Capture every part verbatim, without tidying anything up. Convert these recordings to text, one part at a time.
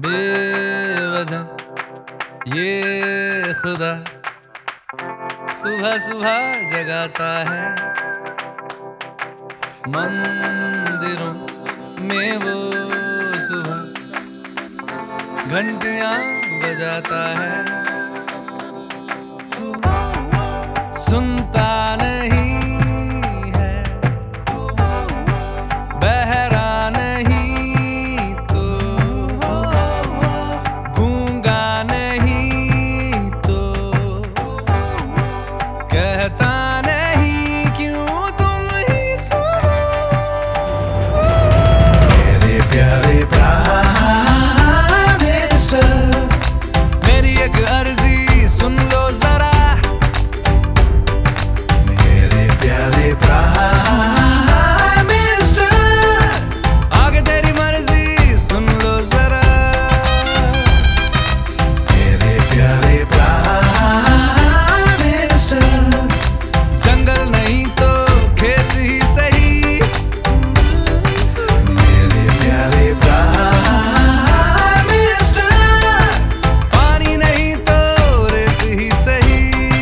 बेवजह ये खुदा सुबह सुबह जगाता है, मंदिरों में वो सुबह घंटियां बजाता है। सुनता नहीं है, बहरा नहीं तो, गूंगा नहीं तो, कहता नहीं क्यों तुम ही सुनो। मेरे प्यारे प्राइम मिनिस्टर, मेरी एक अर्जी सुन लो जरा। मेरे प्यारे प्राइम मिनिस्टर, आगे तेरी मर्जी सुन लो जरा। मेरे प्यारे प्राइम मिनिस्टर, जंगल नहीं तो खेत ही सही, मेरे प्यारे प्राइम मिनिस्टर, पानी नहीं तो रेत ही सही।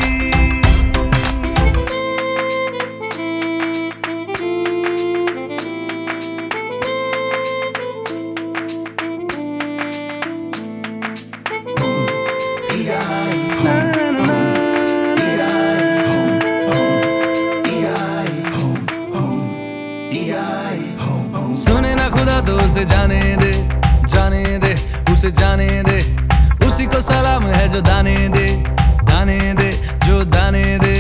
सुने ना खुदा तो उसे जाने दे, जाने दे, उसे जाने दे। उसी को सलाम है जो दाने दे, दाने दे, जो दाने दे।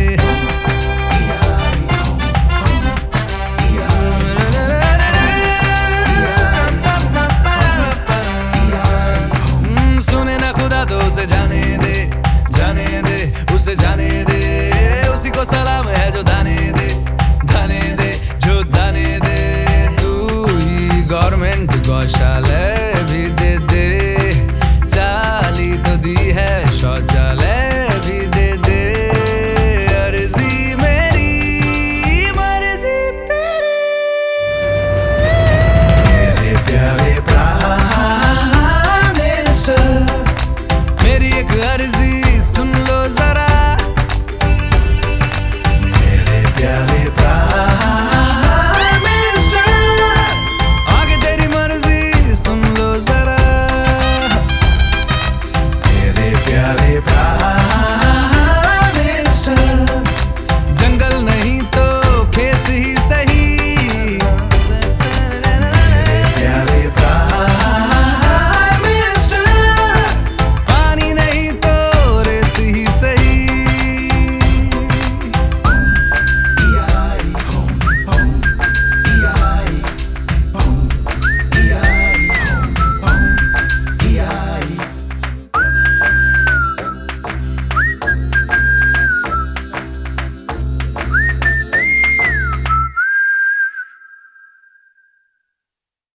हम्म, सुने ना खुदा तो उसे जाने दे, जाने दे, उसे जाने दे। उसी को सलाम है जो दाने दे, दाने दे, जो दाने दे। तू ही गवर्नमेंट गौशाला